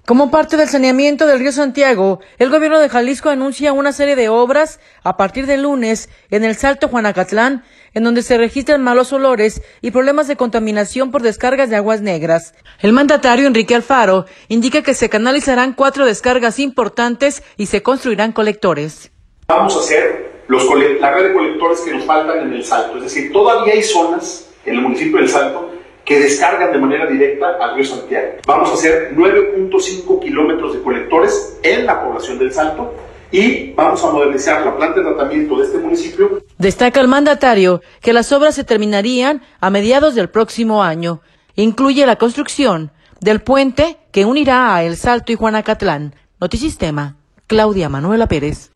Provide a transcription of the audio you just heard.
Como parte del saneamiento del río Santiago, el gobierno de Jalisco anuncia una serie de obras a partir del lunes en el Salto Juanacatlán, en donde se registran malos olores y problemas de contaminación por descargas de aguas negras. El mandatario Enrique Alfaro indica que se canalizarán 4 descargas importantes y se construirán colectores. Vamos a hacer la red de colectores que nos faltan en el Salto, es decir, todavía hay zonas en el municipio del Salto que descargan de manera directa al río Santiago. Vamos a hacer 9.5 kilómetros de colectores en la población del Salto y vamos a modernizar la planta de tratamiento de este municipio. Destaca el mandatario que las obras se terminarían a mediados del próximo año. Incluye la construcción del puente que unirá a El Salto y Juanacatlán. Notisistema, Claudia Manuela Pérez.